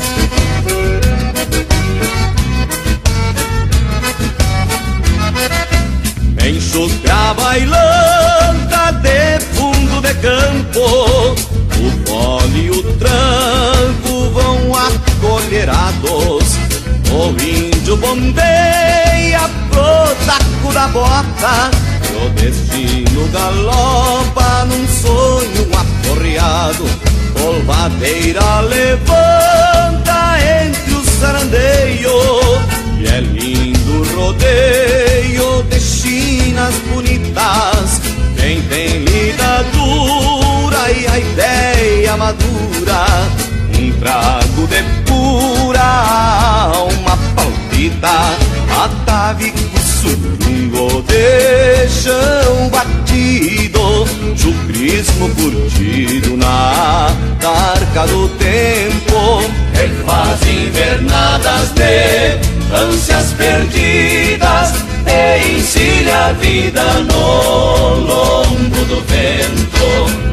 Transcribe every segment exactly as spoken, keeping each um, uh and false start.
Enxuta a bailanta de fundo de campo, o fole e o tranco vão acolherados. O índio bombeia pro taco da bota, e o destino galopa num sonho aporreado. Polvadeira levanta entre os sarandeios, e é lindo rodeio de chinas bonitas. Quem tem lida dura e a ideia madura, um trago de pura alma palpita. Atavico surungo de chão batido, chucrismo curtido na tarca do tempo. Refaz invernadas de ânsias perdidas, e encilha a vida no lombo do vento.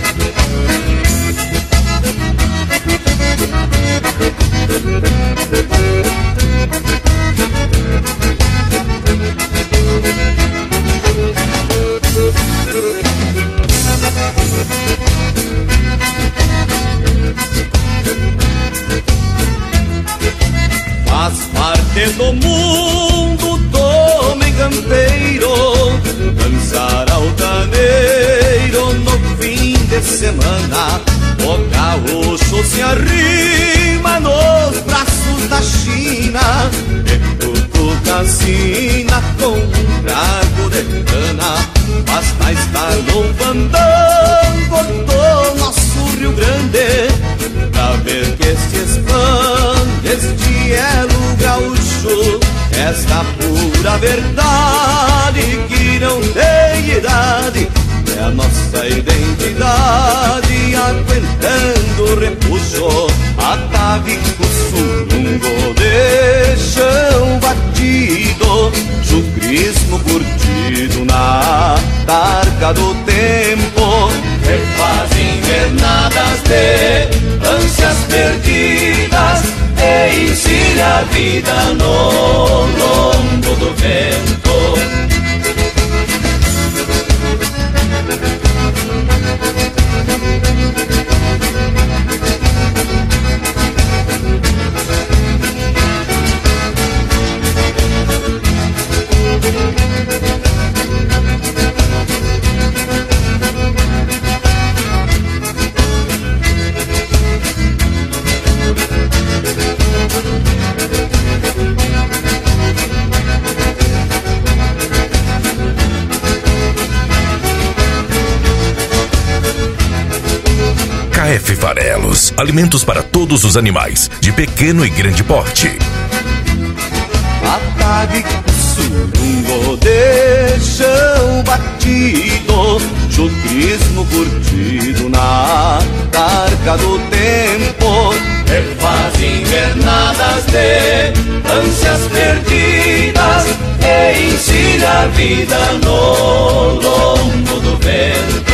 Faz parte do mundo do homem campeiro dançar altaneiro no fim de semana. O gaúcho se arrima nos braços da China, e cutuca sina com um trago de cana. Basta estar no fandango do nosso Rio Grande pra ver que se expande este elo gaúcho, esta pura verdade que não tem idade. É a nossa identidade aguentando o repuxo. Atavico surungo de chão batido, chucrismo curtido na tarca do tempo. Refaz invernadas de ânsias perdidas, e encilha a vida no lombo do vento. K F Farelos, alimentos para todos os animais, de pequeno e grande porte. Atavico surungo de chão batido, chucrismo curtido na tarca do tempo. Refaz invernadas de ânsias perdidas, e encilha a vida no lombo do vento.